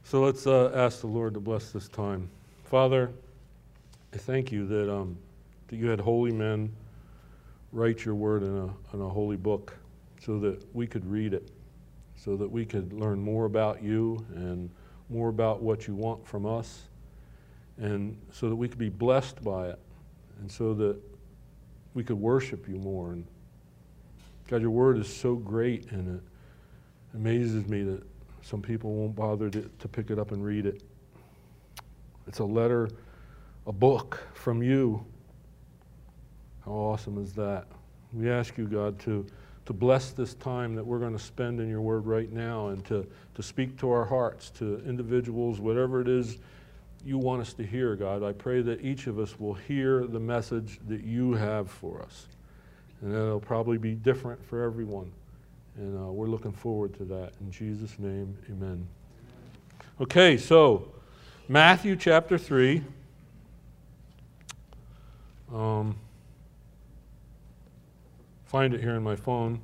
So let's ask the Lord to bless this time. Father, I thank you that you had holy men write your word in a holy book so that we could read it, so that we could learn more about you and more about what you want from us, and so that we could be blessed by it, and so that we could worship you more. And God, your word is so great, and it amazes me that some people won't bother to pick it up and read it. It's a letter, a book from you. How awesome is that? We ask you, God, to bless this time that we're going to spend in your word right now, and to speak to our hearts, to individuals, whatever it is you want us to hear, God. I pray that each of us will hear the message that you have for us, and that it'll probably be different for everyone. And we're looking forward to that. In Jesus' name, amen. Okay, so Matthew chapter 3. Find it here in my phone.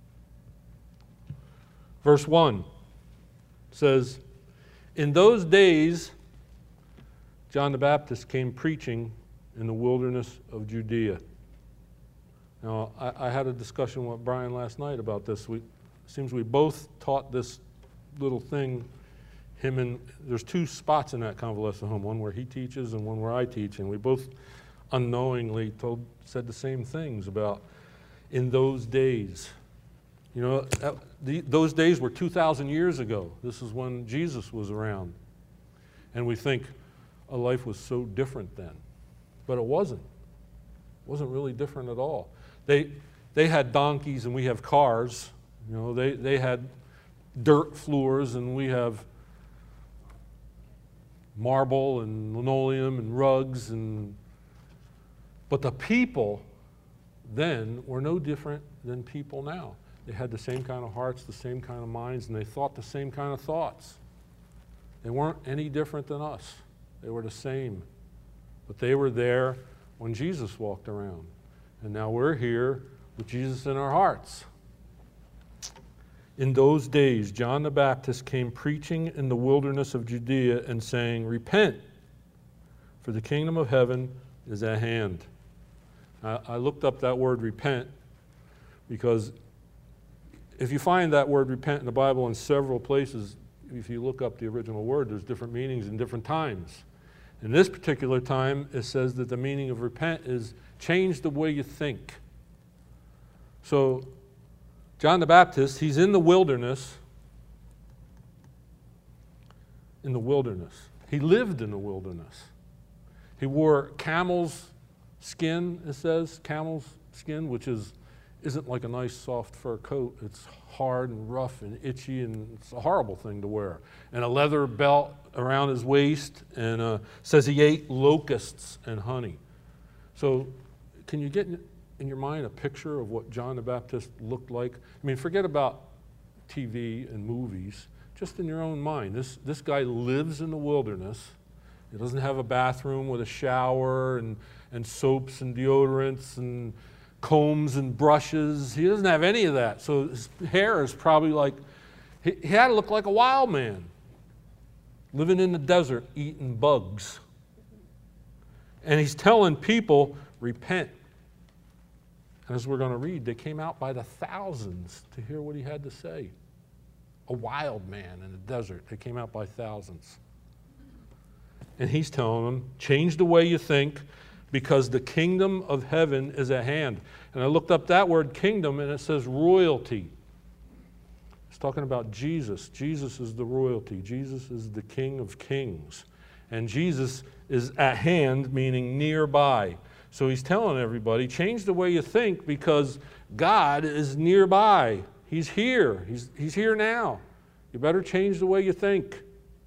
Verse 1 says, "In those days, John the Baptist came preaching in the wilderness of Judea." Now, I had a discussion with Brian last night about this. It seems we both taught this little thing, there's two spots in that convalescent home, one where he teaches and one where I teach, and we both unknowingly said the same things about in those days. You know, those days were 2,000 years ago. This is when Jesus was around. And we think life was so different then. But it wasn't. It wasn't really different at all. They had donkeys and we have cars. You know, they had dirt floors and we have marble and linoleum and rugs. But the people then were no different than people now. They had the same kind of hearts, the same kind of minds, and they thought the same kind of thoughts. They weren't any different than us. They were the same. But they were there when Jesus walked around. And now we're here with Jesus in our hearts. "In those days, John the Baptist came preaching in the wilderness of Judea and saying, 'Repent, for the kingdom of heaven is at hand.'" I looked up that word repent because if you find that word repent in the Bible in several places, if you look up the original word, there's different meanings in different times. In this particular time, it says that the meaning of repent is change the way you think. So, John the Baptist, he's in the wilderness. In the wilderness. He lived in the wilderness. He wore camel's skin, it says, camel's skin, which isn't like a nice soft fur coat. It's hard and rough and itchy, and it's a horrible thing to wear. And a leather belt around his waist, and says he ate locusts and honey. So can you get in your mind a picture of what John the Baptist looked like? I mean, forget about TV and movies. Just in your own mind. This guy lives in the wilderness. He doesn't have a bathroom with a shower and soaps and deodorants and combs and brushes. He doesn't have any of that. So his hair is probably like, he had to look like a wild man, living in the desert, eating bugs. And he's telling people, repent. And as we're going to read, they came out by the thousands to hear what he had to say. A wild man in the desert. They came out by thousands. And he's telling them, change the way you think, because the kingdom of heaven is at hand. And I looked up that word kingdom, and it says royalty. It's talking about Jesus. Jesus is the royalty. Jesus is the King of kings. And Jesus is at hand, meaning nearby. So he's telling everybody, change the way you think, because God is nearby. He's here. He's here now. You better change the way you think.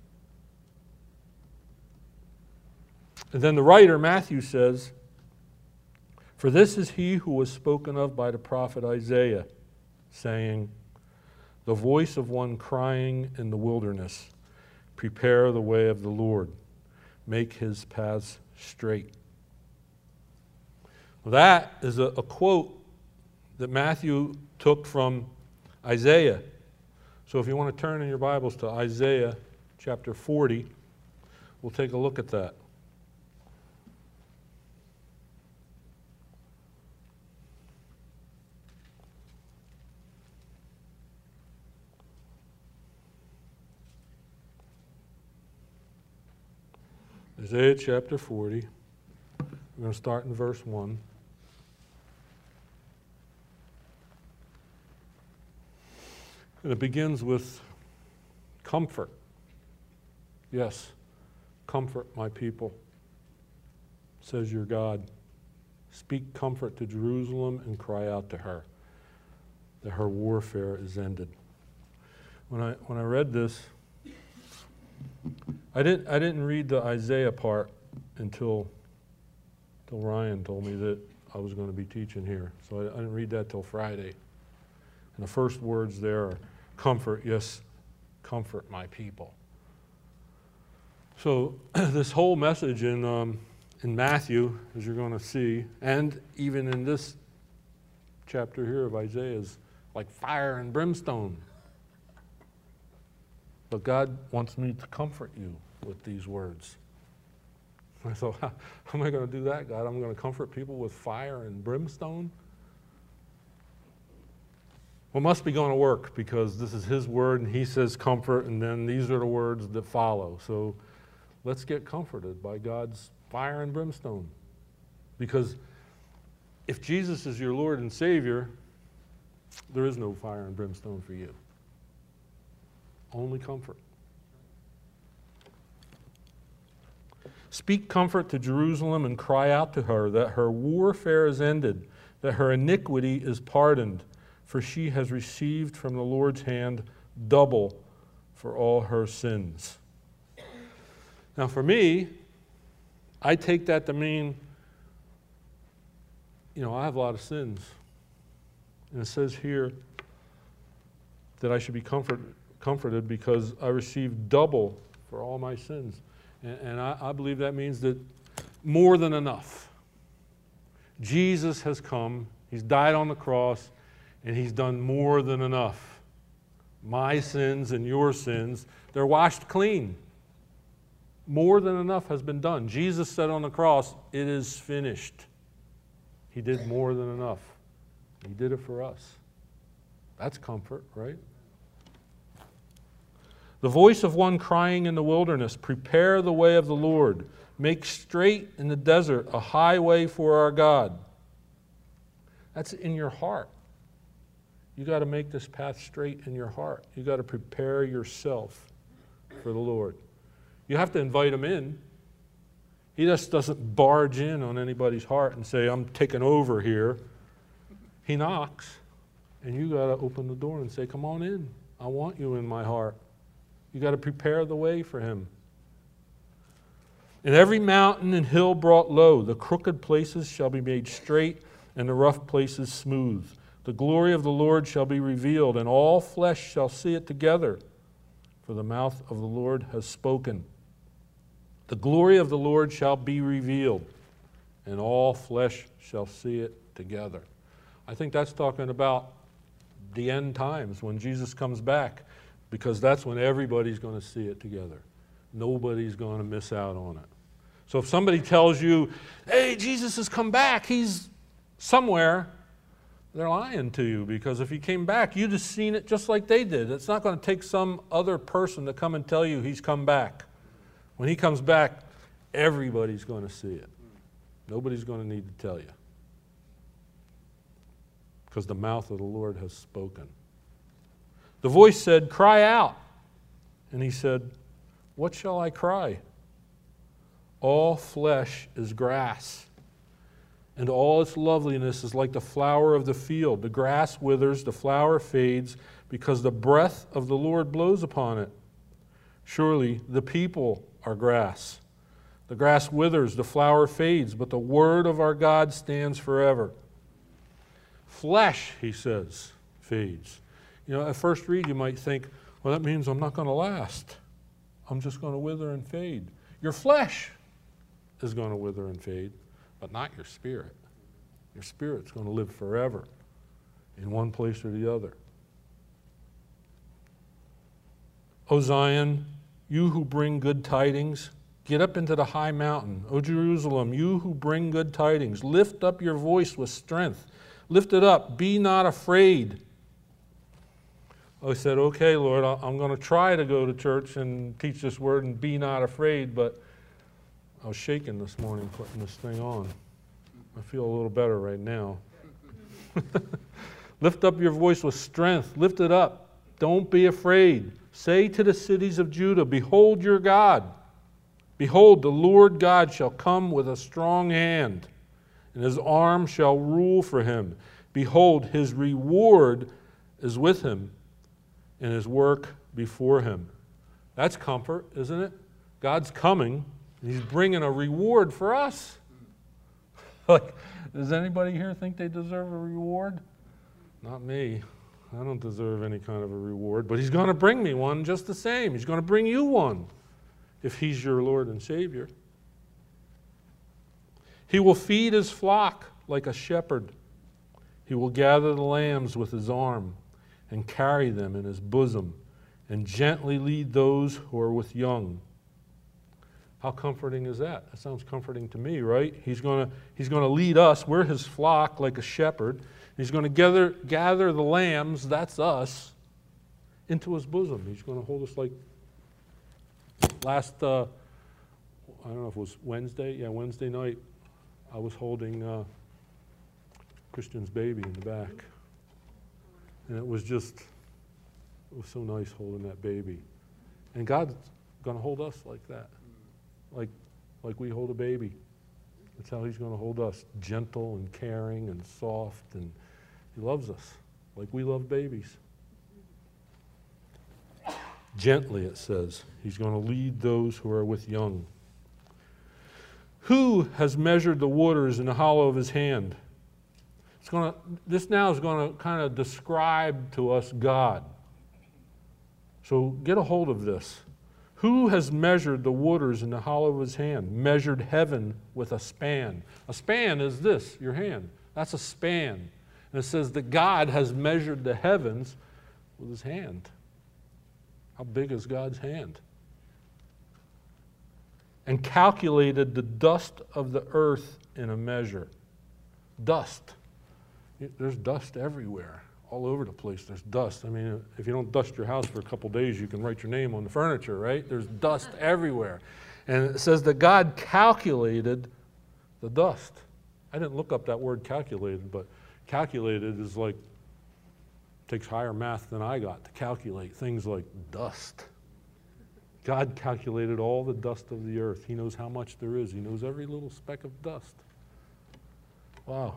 And then the writer, Matthew, says, "For this is he who was spoken of by the prophet Isaiah, saying, 'The voice of one crying in the wilderness, prepare the way of the Lord, make his paths straight.'" Well, that is a quote that Matthew took from Isaiah. So if you want to turn in your Bibles to Isaiah chapter 40. We'll take a look at that. Isaiah chapter 40. We're going to start in verse 1. And it begins with comfort. Yes, comfort my people, says your God. Speak comfort to Jerusalem and cry out to her that her warfare is ended. When I read this, I didn't read the Isaiah part until Ryan told me that I was going to be teaching here. So I didn't read that till Friday. And the first words there are comfort, yes, comfort my people. So this whole message in Matthew, as you're going to see, and even in this chapter here of Isaiah, is like fire and brimstone. But God wants me to comfort you with these words. I thought, how am I going to do that, God? I'm going to comfort people with fire and brimstone? Well, it must be going to work because this is His word and He says comfort, and then these are the words that follow. So let's get comforted by God's fire and brimstone. Because if Jesus is your Lord and Savior, there is no fire and brimstone for you. Only comfort. Speak comfort to Jerusalem and cry out to her that her warfare is ended, that her iniquity is pardoned, for she has received from the Lord's hand double for all her sins. Now for me, I take that to mean, I have a lot of sins. And it says here that I should be comforted because I received double for all my sins. And I believe that means that more than enough. Jesus has come, He's died on the cross, and He's done more than enough. My sins and your sins, they're washed clean. More than enough has been done. Jesus said on the cross, it is finished. He did more than enough. He did it for us. That's comfort, right? The voice of one crying in the wilderness, prepare the way of the Lord. Make straight in the desert a highway for our God. That's in your heart. You got to make this path straight in your heart. You got to prepare yourself for the Lord. You have to invite Him in. He just doesn't barge in on anybody's heart and say, I'm taking over here. He knocks, and you got to open the door and say, come on in. I want you in my heart. You got to prepare the way for Him. And every mountain and hill brought low, the crooked places shall be made straight, and the rough places smooth. The glory of the Lord shall be revealed, and all flesh shall see it together, for the mouth of the Lord has spoken. The glory of the Lord shall be revealed, and all flesh shall see it together. I think that's talking about the end times when Jesus comes back, because that's when everybody's going to see it together. Nobody's going to miss out on it. So if somebody tells you, hey, Jesus has come back, He's somewhere, they're lying to you, because if He came back, you'd have seen it just like they did. It's not going to take some other person to come and tell you He's come back. When He comes back, everybody's going to see it. Nobody's going to need to tell you, because the mouth of the Lord has spoken. The voice said, cry out. And He said, what shall I cry? All flesh is grass, and all its loveliness is like the flower of the field. The grass withers, the flower fades, because the breath of the Lord blows upon it. Surely the people are grass. The grass withers, the flower fades, but the word of our God stands forever. Flesh, He says, fades. At first read you might think, well, that means I'm not going to last. I'm just going to wither and fade. Your flesh is going to wither and fade, but not your spirit. Your spirit's going to live forever in one place or the other. O Zion, you who bring good tidings, get up into the high mountain. O Jerusalem, you who bring good tidings, lift up your voice with strength. Lift it up, be not afraid. I said, okay, Lord, I'm going to try to go to church and teach this word and be not afraid, but I was shaking this morning putting this thing on. I feel a little better right now. Lift up your voice with strength. Lift it up. Don't be afraid. Say to the cities of Judah, behold your God. Behold, the Lord God shall come with a strong hand, and his arm shall rule for him. Behold, his reward is with him, and his work before him. That's comfort, isn't it? God's coming, and he's bringing a reward for us. Like, does anybody here think they deserve a reward? Not me. I don't deserve any kind of a reward, but he's going to bring me one just the same. He's going to bring you one if he's your Lord and Savior. He will feed his flock like a shepherd. He will gather the lambs with his arm and carry them in his bosom and gently lead those who are with young. How comforting is that? That sounds comforting to me, right? He's going to lead us. We're his flock like a shepherd. He's going to gather the lambs, that's us, into his bosom. He's going to hold us like last, I don't know if it was Wednesday. Yeah, Wednesday night, I was holding Christian's baby in the back. And it was so nice holding that baby. And God's going to hold us like that. Like we hold a baby. That's how he's going to hold us, gentle and caring and soft, and he loves us like we love babies. Gently, it says, he's going to lead those who are with young. Who has measured the waters in the hollow of his hand? This now is going to kind of describe to us God. So get a hold of this. Who has measured the waters in the hollow of his hand, measured heaven with a span? A span is this, your hand. That's a span. And it says that God has measured the heavens with his hand. How big is God's hand? And calculated the dust of the earth in a measure. Dust. There's dust everywhere. All over the place there's dust. I mean, if you don't dust your house for a couple days, you can write your name on the furniture, right? There's dust everywhere. And it says that God calculated the dust. I didn't look up that word calculated, but calculated is like, takes higher math than I got to calculate things like dust. God calculated all the dust of the earth. He knows how much there is. He knows every little speck of dust. Wow.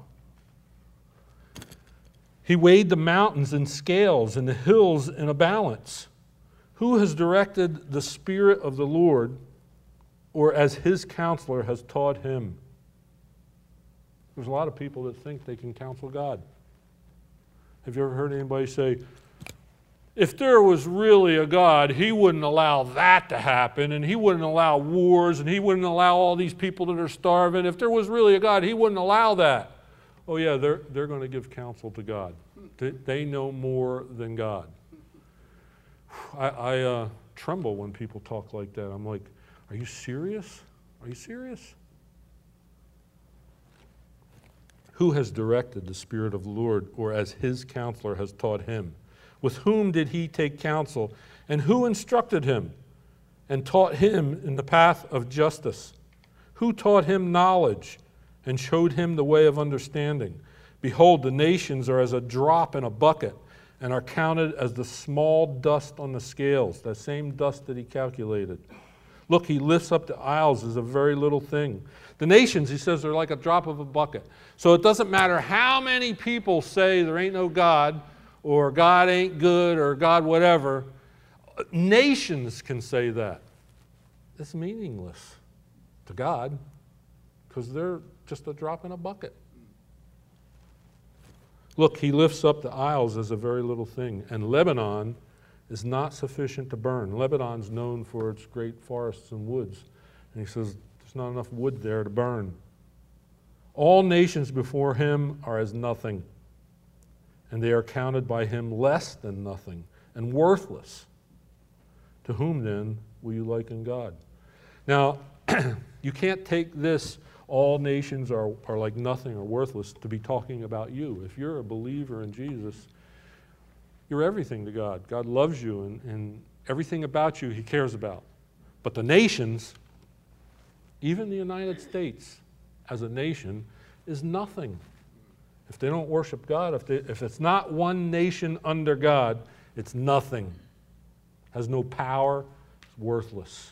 He weighed the mountains in scales and the hills in a balance. Who has directed the Spirit of the Lord, or as his counselor has taught him? There's a lot of people that think they can counsel God. Have you ever heard anybody say, if there was really a God, he wouldn't allow that to happen, and he wouldn't allow wars, and he wouldn't allow all these people that are starving. If there was really a God, he wouldn't allow that. Oh yeah, they're going to give counsel to God. They know more than God. I tremble when people talk like that. I'm like, are you serious? Are you serious? Who has directed the Spirit of the Lord, or as his counselor has taught him? With whom did he take counsel? And who instructed him and taught him in the path of justice? Who taught him knowledge and showed him the way of understanding? Behold, the nations are as a drop in a bucket and are counted as the small dust on the scales, that same dust that he calculated. Look, he lifts up the isles as a very little thing. The nations, he says, are like a drop of a bucket. So it doesn't matter how many people say there ain't no God, or God ain't good, or God whatever. Nations can say that. It's meaningless to God because they're just a drop in a bucket. Look, he lifts up the isles as a very little thing, and Lebanon is not sufficient to burn. Lebanon's known for its great forests and woods. And he says there's not enough wood there to burn. All nations before him are as nothing, and they are counted by him less than nothing and worthless. To whom then will you liken God? Now, you can't take this, all nations are like nothing or worthless, to be talking about you. If you're a believer in Jesus, you're everything to God. God loves you, and everything about you he cares about. But the nations, even the United States as a nation, is nothing. If they don't worship God, if it's not one nation under God, it's nothing. Has no power, it's worthless.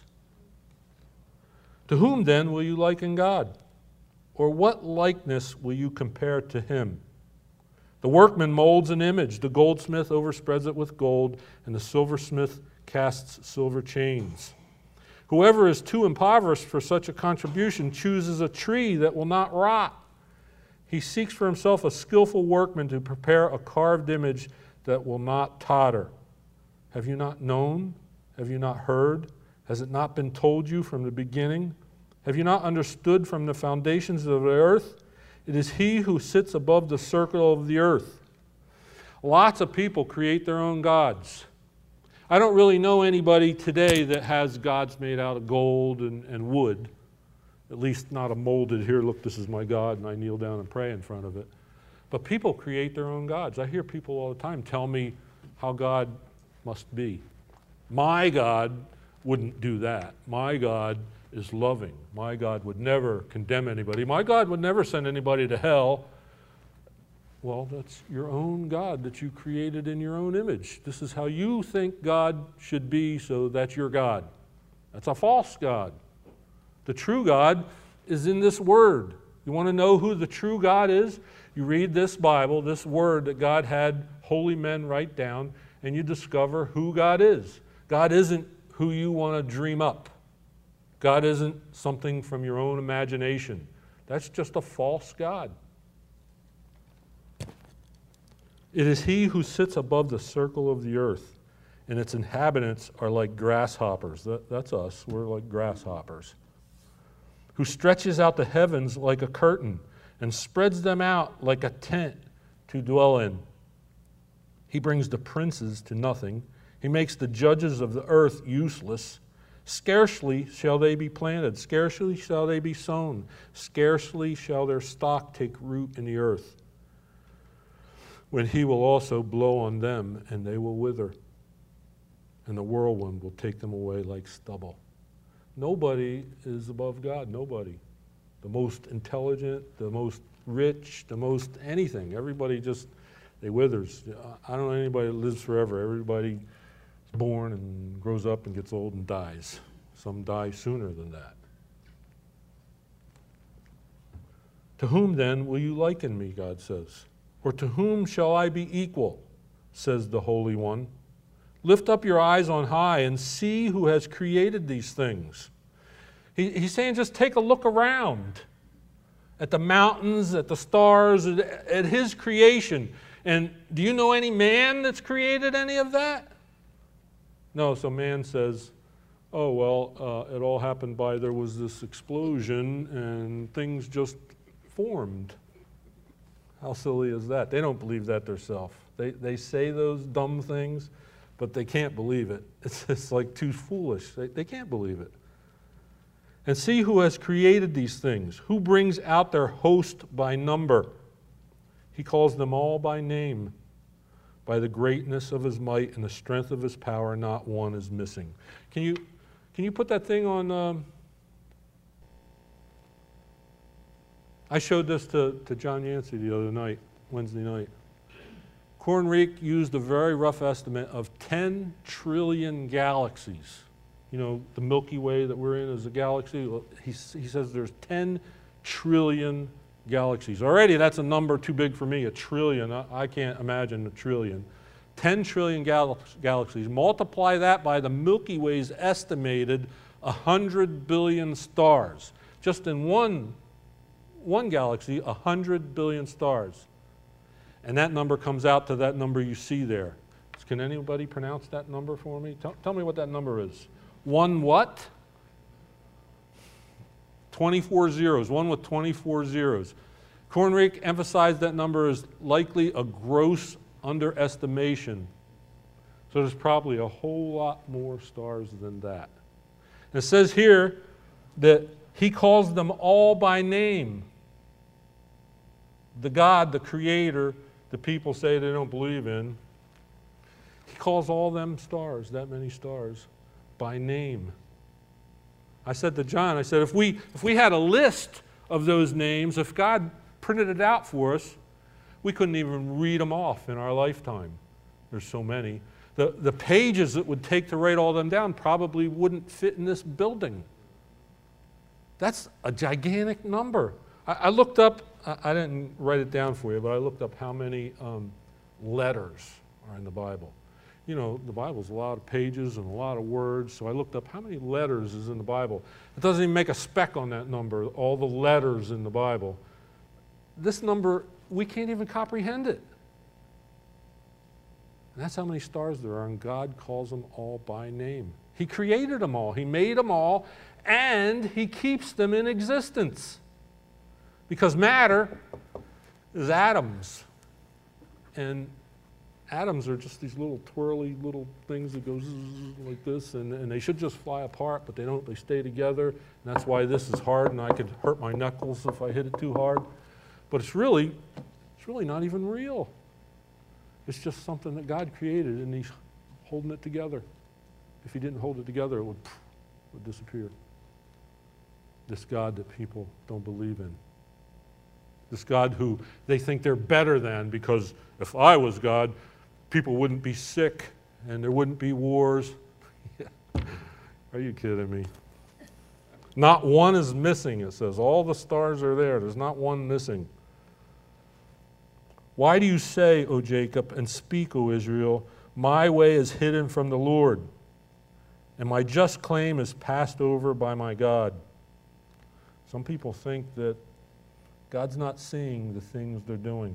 To whom then will you liken God? Or what likeness will you compare to him? The workman molds an image, the goldsmith overspreads it with gold, and the silversmith casts silver chains. Whoever is too impoverished for such a contribution chooses a tree that will not rot. He seeks for himself a skillful workman to prepare a carved image that will not totter. Have you not known? Have you not heard? Has it not been told you from the beginning? Have you not understood from the foundations of the earth? It is he who sits above the circle of the earth. Lots of people create their own gods. I don't really know anybody today that has gods made out of gold and wood. At least not a molded, here, look, this is my God, and I kneel down and pray in front of it. But people create their own gods. I hear people all the time tell me how God must be. My God wouldn't do that. My God is loving. My God would never condemn anybody. My God would never send anybody to hell. Well, that's your own God that you created in your own image. This is how you think God should be, so that's your God. That's a false God. The true God is in this Word. You want to know who the true God is? You read this Bible, this Word that God had holy men write down, and you discover who God is. God isn't who you want to dream up. God isn't something from your own imagination. That's just a false God. It is he who sits above the circle of the earth, and its inhabitants are like grasshoppers. That's us. We're like grasshoppers. Who stretches out the heavens like a curtain and spreads them out like a tent to dwell in. He brings the princes to nothing. He makes the judges of the earth useless. Scarcely shall they be planted, scarcely shall they be sown, scarcely shall their stock take root in the earth. When he will also blow on them, and they will wither, and the whirlwind will take them away like stubble. Nobody is above God, nobody. The most intelligent, the most rich, the most anything. Everybody just, they withers. I don't know anybody that lives forever. Everybody is born and grows up and gets old and dies. Some die sooner than that. To whom then will you liken me, God says? Or to whom shall I be equal, says the Holy One? Lift up your eyes on high and see who has created these things. He's saying just take a look around at the mountains, at the stars, at his creation. And do you know any man that's created any of that? No, so man says, oh, well, it all happened by there was this explosion and things just formed. How silly is that? They don't believe that themselves. They say those dumb things, but they can't believe it. It's like too foolish. They can't believe it. And see who has created these things, who brings out their host by number. He calls them all by name. By the greatness of his might and the strength of his power, not one is missing. Can you put that thing on? I showed this to John Yancey the other night, Wednesday night. Kornreich used a very rough estimate of 10 trillion galaxies. You know, the Milky Way that we're in is a galaxy. He says there's 10 trillion galaxies. Already that's a number too big for me, a trillion. I can't imagine a trillion. 10 trillion galaxies. Multiply that by the Milky Way's estimated 100 billion stars. Just in one galaxy, 100 billion stars. And that number comes out to that number you see there. Can anybody pronounce that number for me? Tell me what that number is. One what? 24 zeros. One with 24 zeros. Kornreich emphasized that number is likely a gross underestimation. So there's probably a whole lot more stars than that. And it says here that he calls them all by name. The God, the Creator, the people say they don't believe in, he calls all them stars, that many stars, by name. I said to John, I said, if we had a list of those names, if God printed it out for us, we couldn't even read them off in our lifetime. There's so many. The pages it would take to write all them down probably wouldn't fit in this building. That's a gigantic number. I looked up, I didn't write it down for you, but I looked up how many letters are in the Bible. You know, the Bible's a lot of pages and a lot of words, so I looked up how many letters is in the Bible. It doesn't even make a speck on that number, all the letters in the Bible. This number, we can't even comprehend it. And that's how many stars there are, and God calls them all by name. He created them all. He made them all, and he keeps them in existence. Because matter is atoms. And atoms are just these little twirly little things that go zzz, like this, and they should just fly apart, but they don't. They stay together, and that's why this is hard, and I could hurt my knuckles if I hit it too hard. But it's really not even real. It's just something that God created, and he's holding it together. If he didn't hold it together, it would disappear. This God that people don't believe in. This God who they think they're better than, because if I was God, people wouldn't be sick and there wouldn't be wars. Are you kidding me? Not one is missing, it says. All the stars are there. There's not one missing. Why do you say, O Jacob, and speak, O Israel, my way is hidden from the Lord, and my just claim is passed over by my God? Some people think that God's not seeing the things they're doing.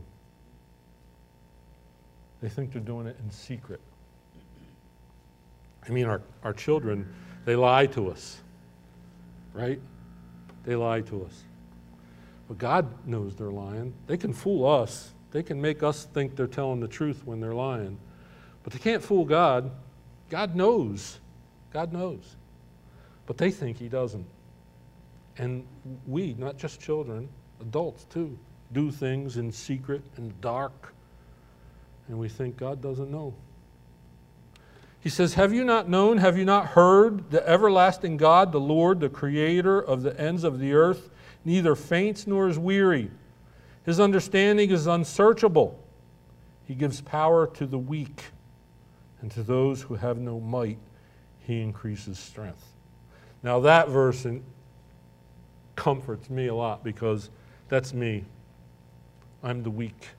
They think they're doing it in secret. I mean, our children, they lie to us, right? They lie to us. But God knows they're lying. They can fool us. They can make us think they're telling the truth when they're lying. But they can't fool God. God knows. God knows. But they think he doesn't. And we, not just children, adults too, do things in secret and dark, and we think God doesn't know. He says, have you not known, have you not heard, the everlasting God, the Lord, the creator of the ends of the earth, neither faints nor is weary. His understanding is unsearchable. He gives power to the weak, and to those who have no might, he increases strength. Now that verse comforts me a lot, because that's me. I'm the weak.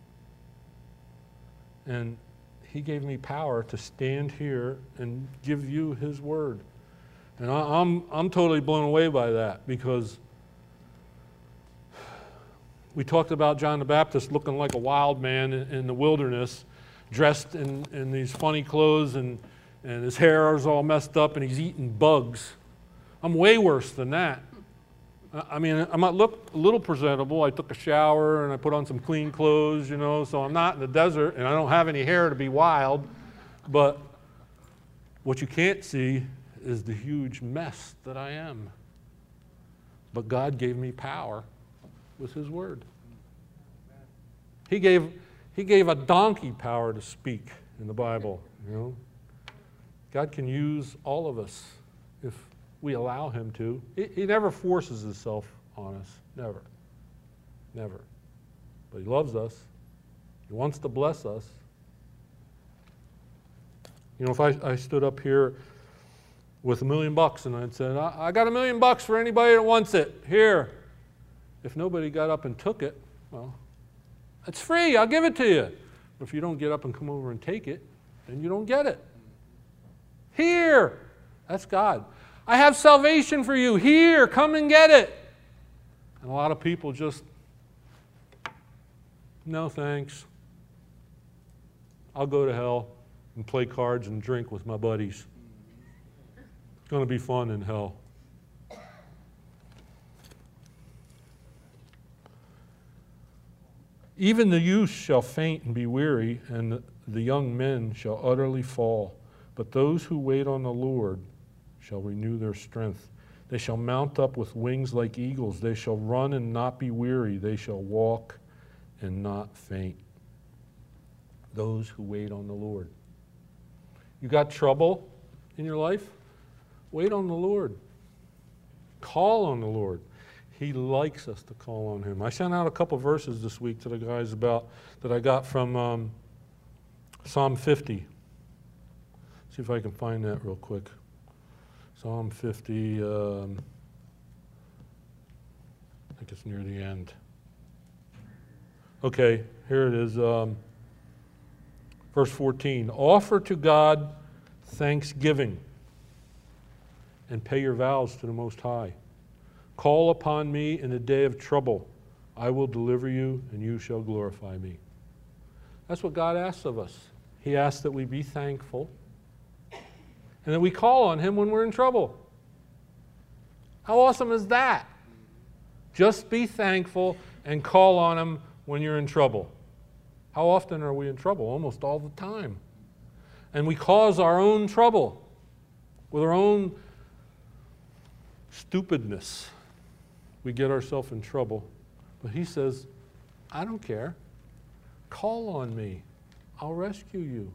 And he gave me power to stand here and give you his word. And I'm totally blown away by that, because we talked about John the Baptist looking like a wild man in the wilderness, dressed in these funny clothes, and his hair is all messed up, and he's eating bugs. I'm way worse than that. I mean, I might look a little presentable. I took a shower and I put on some clean clothes, you know, so I'm not in the desert and I don't have any hair to be wild. But what you can't see is the huge mess that I am. But God gave me power with his word. He gave a donkey power to speak in the Bible, you know. God can use all of us if we allow him to. He never forces himself on us. Never. Never. But he loves us. He wants to bless us. You know, if I stood up here with $1 million and I'd said, I got $1 million for anybody that wants it. Here. If nobody got up and took it, well, it's free. I'll give it to you. But if you don't get up and come over and take it, then you don't get it. Here. That's God. I have salvation for you. Here, come and get it. And a lot of people just, no thanks. I'll go to hell and play cards and drink with my buddies. It's going to be fun in hell. Even the youth shall faint and be weary, and the young men shall utterly fall. But those who wait on the Lord shall renew their strength. They shall mount up with wings like eagles. They shall run and not be weary. They shall walk and not faint. Those who wait on the Lord. You got trouble in your life? Wait on the Lord. Call on the Lord. He likes us to call on him. I sent out a couple verses this week to the guys about that I got from Psalm 50. See if I can find that real quick. Psalm 50, I think it's near the end. Okay, here it is. Verse 14. Offer to God thanksgiving and pay your vows to the Most High. Call upon me in the day of trouble. I will deliver you, and you shall glorify me. That's what God asks of us. He asks that we be thankful and that we call on him when we're in trouble. How awesome is that? Just be thankful and call on him when you're in trouble. How often are we in trouble? Almost all the time. And we cause our own trouble with our own stupidness. We get ourselves in trouble. But he says, I don't care. Call on me. I'll rescue you.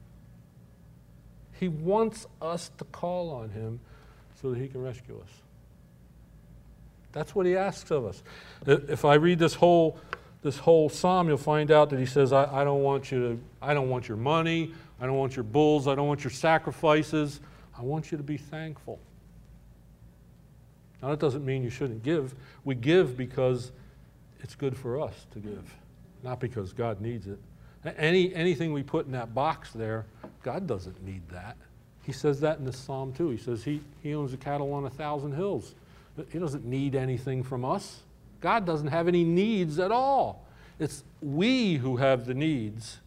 He wants us to call on him so that he can rescue us. That's what he asks of us. If I read this whole psalm, you'll find out that he says, I don't want your money, I don't want your bulls, I don't want your sacrifices. I want you to be thankful. Now that doesn't mean you shouldn't give. We give because it's good for us to give, not because God needs it. Anything we put in that box there, God doesn't need that. He says that in this psalm too. He says he owns the cattle on 1,000 hills. He doesn't need anything from us. God doesn't have any needs at all. It's we who have the needs.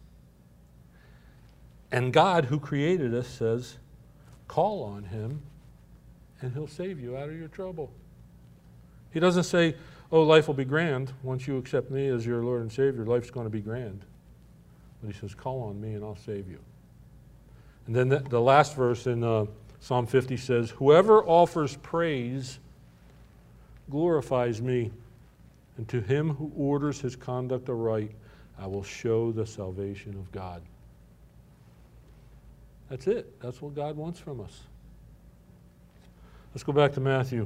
And God, who created us, says, call on him and he'll save you out of your trouble. He doesn't say, oh, life will be grand. Once you accept me as your Lord and Savior, life's going to be grand. But he says, call on me and I'll save you. And then the last verse in Psalm 50 says, whoever offers praise glorifies me, and to him who orders his conduct aright, I will show the salvation of God. That's it. That's what God wants from us. Let's go back to Matthew.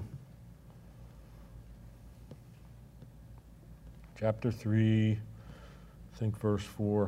Chapter 3, I think verse 4.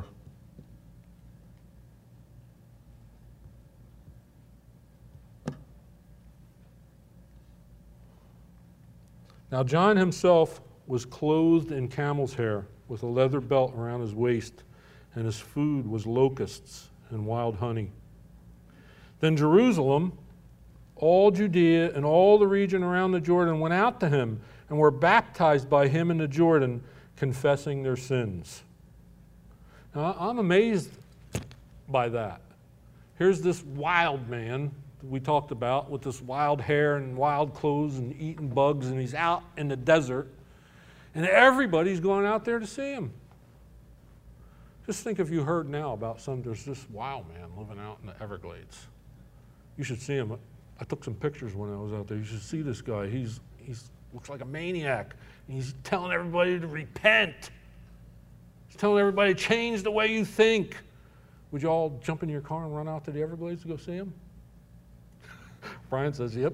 Now John himself was clothed in camel's hair with a leather belt around his waist, and his food was locusts and wild honey. Then Jerusalem, all Judea, and all the region around the Jordan went out to him and were baptized by him in the Jordan, confessing their sins. Now, I'm amazed by that. Here's this wild man that we talked about with this wild hair and wild clothes and eating bugs, and he's out in the desert, and everybody's going out there to see him. Just think if you heard now about there's this wild man living out in the Everglades. You should see him. I took some pictures when I was out there. You should see this guy. He's looks like a maniac. He's telling everybody to repent. He's telling everybody to change the way you think. Would you all jump in your car and run out to the Everglades to go see him? Brian says, yep.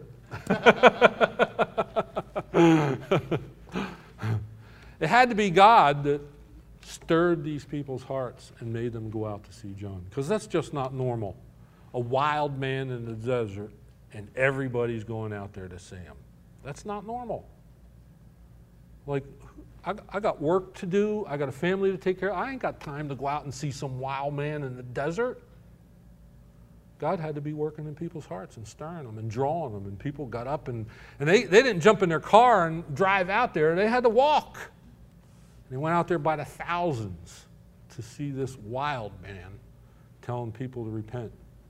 It had to be God that stirred these people's hearts and made them go out to see John, because that's just not normal. A wild man in the desert and everybody's going out there to see him. That's not normal. Like, I got work to do. I got a family to take care of. I ain't got time to go out and see some wild man in the desert. God had to be working in people's hearts and stirring them and drawing them. And people got up and they didn't jump in their car and drive out there. They had to walk. And they went out there by the thousands to see this wild man telling people to repent.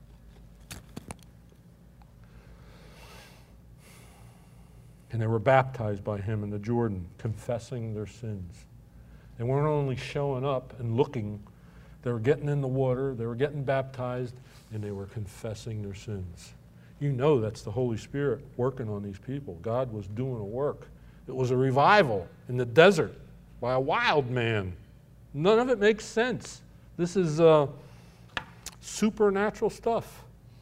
And they were baptized by him in the Jordan, confessing their sins. They weren't only showing up and looking, they were getting in the water, they were getting baptized, and they were confessing their sins. You know that's the Holy Spirit working on these people. God was doing a work. It was a revival in the desert by a wild man. None of it makes sense. This is supernatural stuff.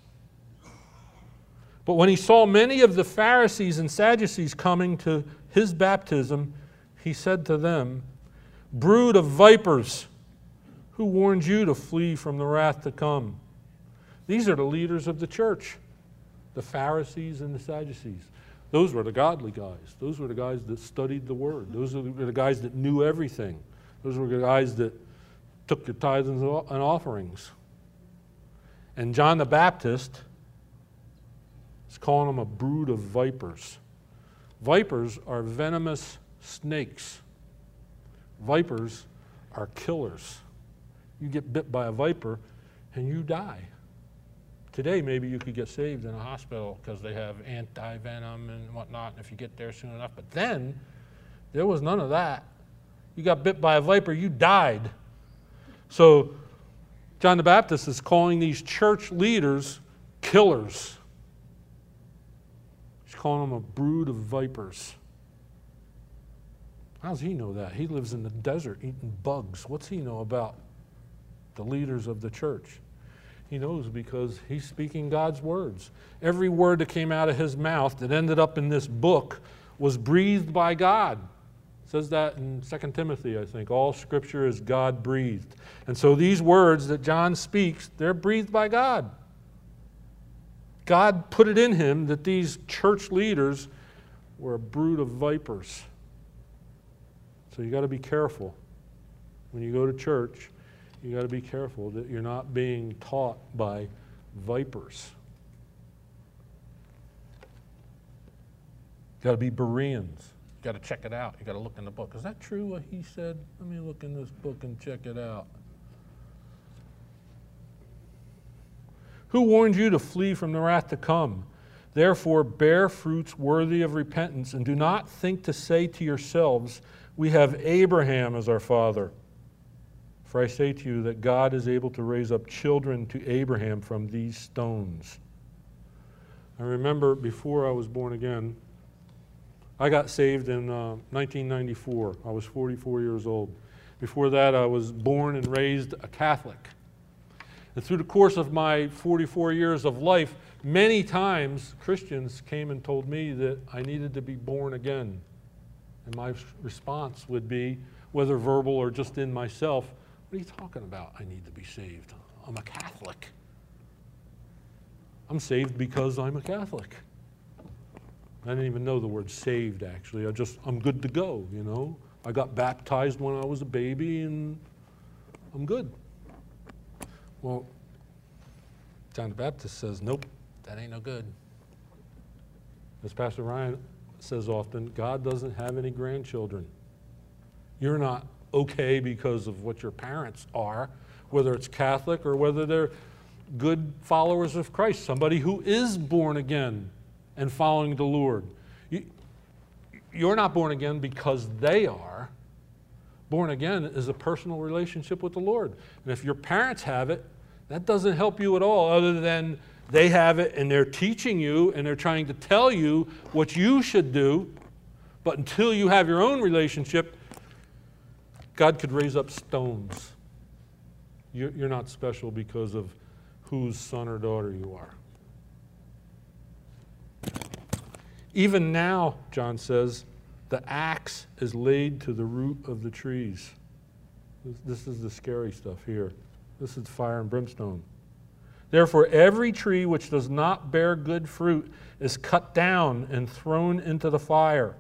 But when he saw many of the Pharisees and Sadducees coming to his baptism, he said to them, "Brood of vipers, who warned you to flee from the wrath to come?" These are the leaders of the church, the Pharisees and the Sadducees. Those were the godly guys. Those were the guys that studied the Word. Those were the guys that knew everything. Those were the guys that took your tithes and offerings. And John the Baptist is calling them a brood of vipers. Vipers are venomous snakes. Vipers are killers. You get bit by a viper and you die. Today, maybe you could get saved in a hospital because they have anti-venom and whatnot, if you get there soon enough. But then, there was none of that. You got bit by a viper, you died. So, John the Baptist is calling these church leaders killers. He's calling them a brood of vipers. How does he know that? He lives in the desert eating bugs. What's he know about the leaders of the church? He knows because he's speaking God's words. Every word that came out of his mouth that ended up in this book was breathed by God. It says that in 2 Timothy, I think. All Scripture is God-breathed. And so these words that John speaks, they're breathed by God. God put it in him that these church leaders were a brood of vipers. So you got to be careful. When you go to church, you got to be careful that you're not being taught by vipers. You got to be Bereans. You got to check it out. You got to look in the book. Is that true what he said? Let me look in this book and check it out. Who warned you to flee from the wrath to come? Therefore, bear fruits worthy of repentance, and do not think to say to yourselves, "We have Abraham as our father." For I say to you that God is able to raise up children to Abraham from these stones. I remember before I was born again, I got saved in 1994. I was 44 years old. Before that, I was born and raised a Catholic. And through the course of my 44 years of life, many times Christians came and told me that I needed to be born again. And my response would be, whether verbal or just in myself, "What are you talking about? I need to be saved. I'm a Catholic. I'm saved because I'm a Catholic." I didn't even know the word saved, actually. I'm good to go, you know. I got baptized when I was a baby, and I'm good. Well, John the Baptist says, nope, that ain't no good. As Pastor Ryan says often, God doesn't have any grandchildren. You're not okay because of what your parents are, whether it's Catholic or whether they're good followers of Christ, somebody who is born again and following the Lord. You're not born again because they are. Born again is a personal relationship with the Lord. And if your parents have it, that doesn't help you at all, other than they have it and they're teaching you and they're trying to tell you what you should do. But until you have your own relationship, God could raise up stones. You're not special because of whose son or daughter you are. Even now, John says, the axe is laid to the root of the trees. This is the scary stuff here. This is fire and brimstone. Therefore, every tree which does not bear good fruit is cut down and thrown into the fire.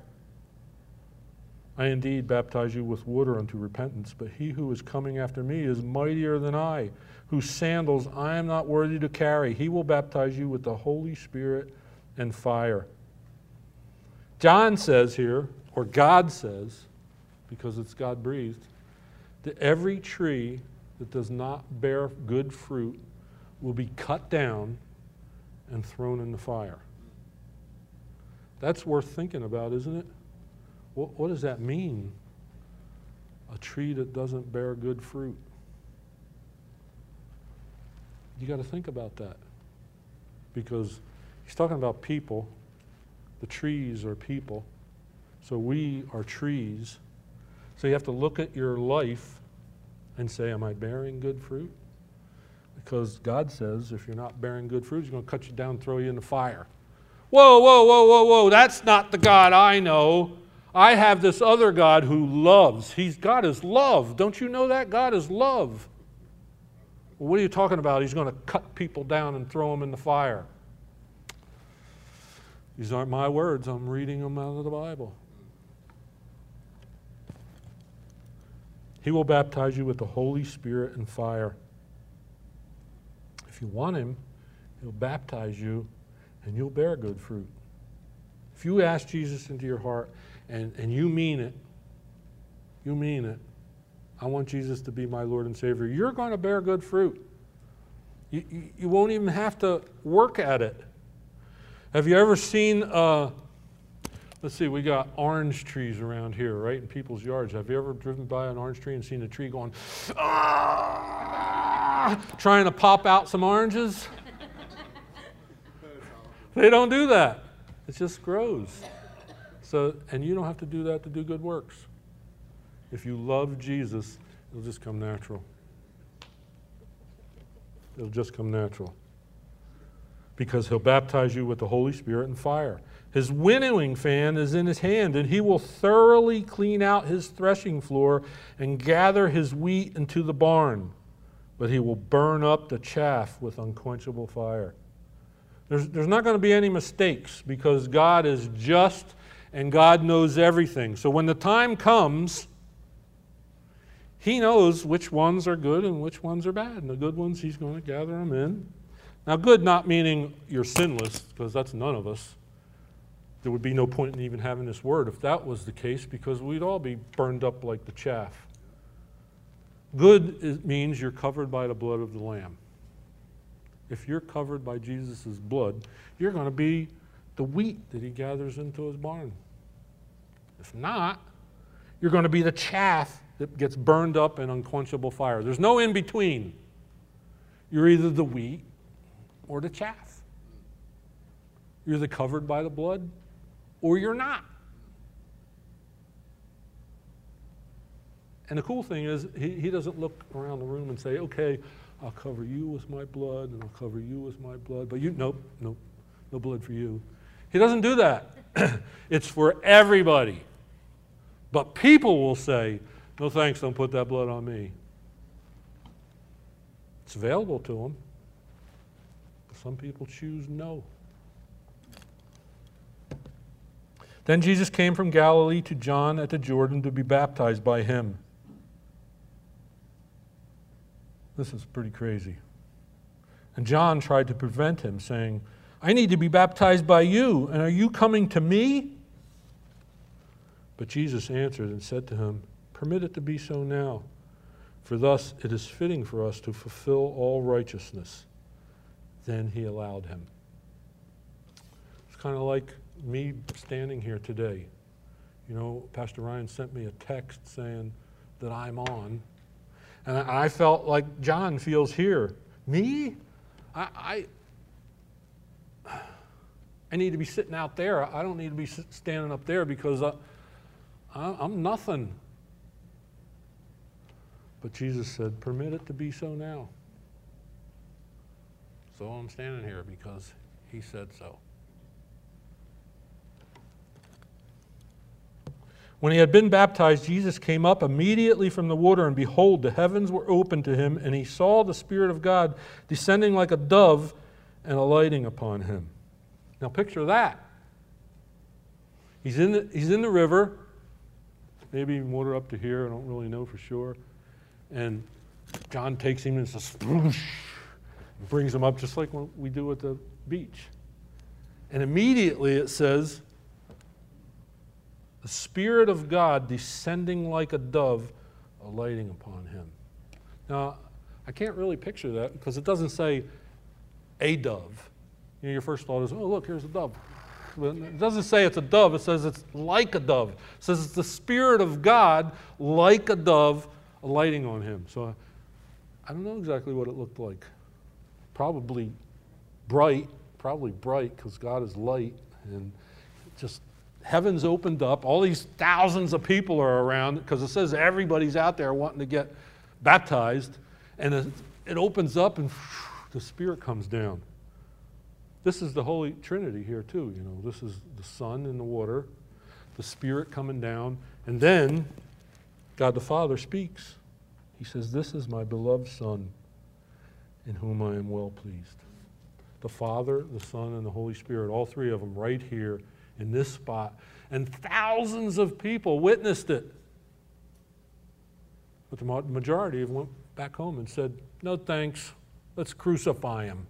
I indeed baptize you with water unto repentance, but he who is coming after me is mightier than I, whose sandals I am not worthy to carry. He will baptize you with the Holy Spirit and fire. John says here, or God says, because it's God-breathed, that every tree that does not bear good fruit will be cut down and thrown in the fire. That's worth thinking about, isn't it? What does that mean? A tree that doesn't bear good fruit. You got to think about that. Because He's talking about people. The trees are people. So we are trees. So you have to look at your life and say, am I bearing good fruit? Because God says if you're not bearing good fruit, He's going to cut you down and throw you in the fire. Whoa, whoa, whoa, whoa, whoa. That's not the God I know. I have this other God who loves. God is love. Don't you know that? God is love. Well, what are you talking about? He's going to cut people down and throw them in the fire. These aren't my words. I'm reading them out of the Bible. He will baptize you with the Holy Spirit and fire. If you want Him, He'll baptize you and you'll bear good fruit. If you ask Jesus into your heart and you mean it, I want Jesus to be my Lord and Savior, you're going to bear good fruit. You won't even have to work at it. Have you ever seen, let's see, we got orange trees around here, right, in people's yards. Have you ever driven by an orange tree and seen a tree going, trying to pop out some oranges? They don't do that. It just grows. So, and you don't have to do that to do good works. If you love Jesus, it'll just come natural. It'll just come natural. Because He'll baptize you with the Holy Spirit and fire. His winnowing fan is in His hand, and He will thoroughly clean out His threshing floor and gather His wheat into the barn. But He will burn up the chaff with unquenchable fire. There's not going to be any mistakes because God is just and God knows everything. So when the time comes, He knows which ones are good and which ones are bad. And the good ones, He's going to gather them in. Now, good not meaning you're sinless, because that's none of us. There would be no point in even having this word if that was the case, because we'd all be burned up like the chaff. Good means you're covered by the blood of the Lamb. If you're covered by Jesus' blood, you're going to be the wheat that He gathers into His barn. If not, you're going to be the chaff that gets burned up in unquenchable fire. There's no in between. You're either the wheat or the chaff. You're either covered by the blood or you're not. And the cool thing is, he doesn't look around the room and say, okay, I'll cover you with my blood and I'll cover you with my blood, but nope, no blood for you. He doesn't do that. It's for everybody. But people will say, no thanks, don't put that blood on me. It's available to them. Some people choose no. Then Jesus came from Galilee to John at the Jordan to be baptized by him. This is pretty crazy. And John tried to prevent him, saying, I need to be baptized by you, and are you coming to me? But Jesus answered and said to him, permit it to be so now, for thus it is fitting for us to fulfill all righteousness. Then he allowed him. It's kind of like me standing here today. You know, Pastor Ryan sent me a text saying that I'm on. And I felt like John feels here. Me? I need to be sitting out there. I don't need to be standing up there because I'm nothing. But Jesus said, permit it to be so now. So I'm standing here because He said so. When He had been baptized, Jesus came up immediately from the water, and behold, the heavens were opened to Him, and He saw the Spirit of God descending like a dove and alighting upon Him. Now picture that. He's in the river, maybe even water up to here, I don't really know for sure. And John takes him and says, swoosh, and brings him up just like what we do at the beach. And immediately it says, the Spirit of God descending like a dove, alighting upon him. Now, I can't really picture that because it doesn't say a dove. You know, your first thought is, oh, look, here's a dove. But it doesn't say it's a dove. It says it's like a dove. It says it's the Spirit of God like a dove alighting on him. So I don't know exactly what it looked like. Probably bright, probably bright because God is light, and just heaven's opened up. All these thousands of people are around because it says everybody's out there wanting to get baptized, and it opens up and the Spirit comes down. This is the Holy Trinity here too. This is the Son in the water, the Spirit coming down, and then God the Father speaks. He says, "This is my beloved Son, in whom I am well pleased." The Father, the Son, and the Holy Spirit, all three of them right here in this spot. And thousands of people witnessed it. But the majority of them went back home and said, "No thanks, let's crucify him."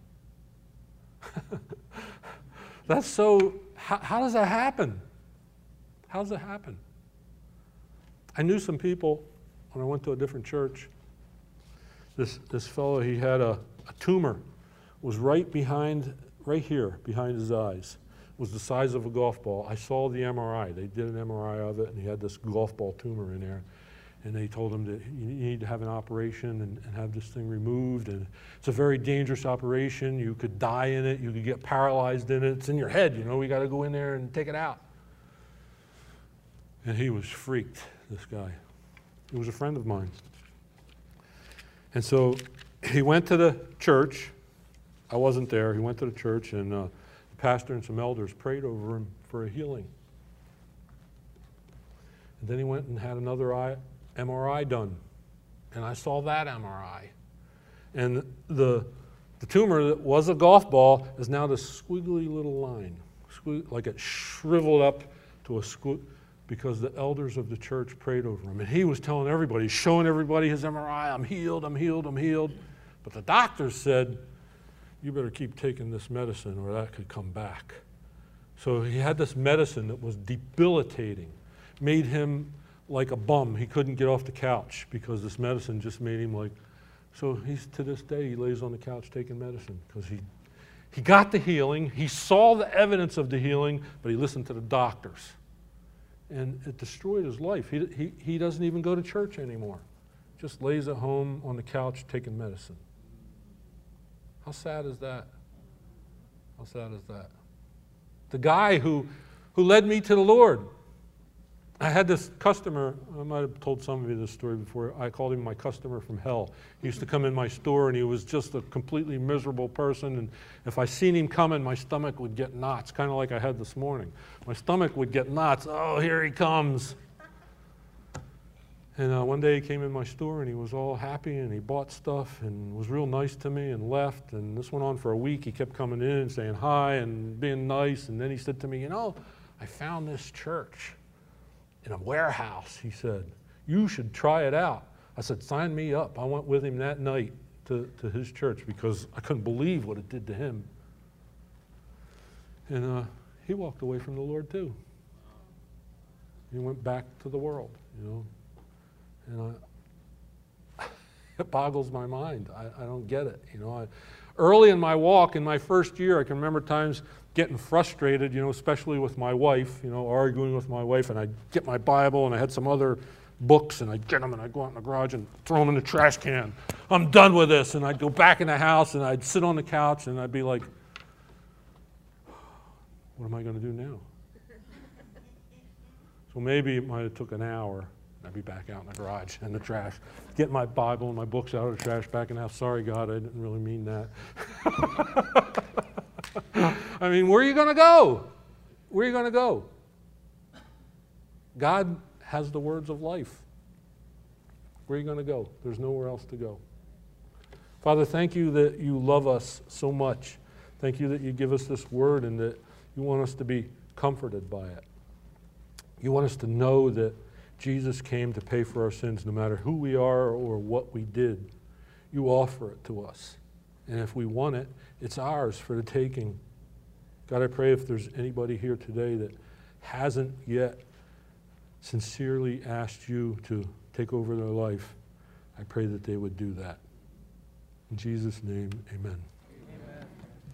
That's so, how does that happen? How does that happen? I knew some people when I went to a different church. This fellow, he had a tumor, was right here, behind his eyes. It was the size of a golf ball. I saw the MRI. They did an MRI of it, and he had this golf ball tumor in there. And they told him that you need to have an operation and have this thing removed. And it's a very dangerous operation. You could die in it. You could get paralyzed in it. It's in your head, we got to go in there and take it out. And he was freaked, this guy. He was a friend of mine. And so he went to the church. I wasn't there. He went to the church, and the pastor and some elders prayed over him for a healing. And then he went and had another MRI done. And I saw that MRI. And the tumor that was a golf ball is now this squiggly little line, like it shriveled up to a because the elders of the church prayed over him. And he was telling everybody, showing everybody his MRI, "I'm healed, I'm healed, I'm healed." But the doctors said, "You better keep taking this medicine or that could come back." So he had this medicine that was debilitating, made him like a bum. He couldn't get off the couch because this medicine just made him like, so to this day, he lays on the couch taking medicine because he got the healing. He saw the evidence of the healing, but he listened to the doctors. And it destroyed his life. He doesn't even go to church anymore. Just lays at home on the couch taking medicine. How sad is that? How sad is that? The guy who led me to the Lord. I had this customer, I might have told some of you this story before, I called him my customer from hell. He used to come in my store and he was just a completely miserable person, and if I seen him coming, my stomach would get knots, kind of like I had this morning. My stomach would get knots. Oh, here he comes. And one day he came in my store and he was all happy and he bought stuff and was real nice to me and left, and this went on for a week. He kept coming in and saying hi and being nice, and then he said to me, I found this church in a warehouse. He said, "You should try it out." I said, "Sign me up." I went with him that night to his church because I couldn't believe what it did to him. And he walked away from the Lord too. He went back to the world, And it boggles my mind. I don't get it. Early in my walk, in my first year, I can remember times getting frustrated, especially with my wife, arguing with my wife, and I'd get my Bible and I had some other books and I'd get them and I'd go out in the garage and throw them in the trash can. I'm done with this. And I'd go back in the house and I'd sit on the couch and I'd be like, what am I going to do now? So maybe it might have took an hour. I'd be back out in the garage in the trash, getting my Bible and my books out of the trash, back in the house. Sorry, God, I didn't really mean that. I mean, where are you going to go? Where are you going to go? God has the words of life. Where are you going to go? There's nowhere else to go. Father, thank you that you love us so much. Thank you that you give us this word and that you want us to be comforted by it. You want us to know that Jesus came to pay for our sins no matter who we are or what we did. You offer it to us. And if we want it, it's ours for the taking. God, I pray if there's anybody here today that hasn't yet sincerely asked you to take over their life, I pray that they would do that. In Jesus' name, amen.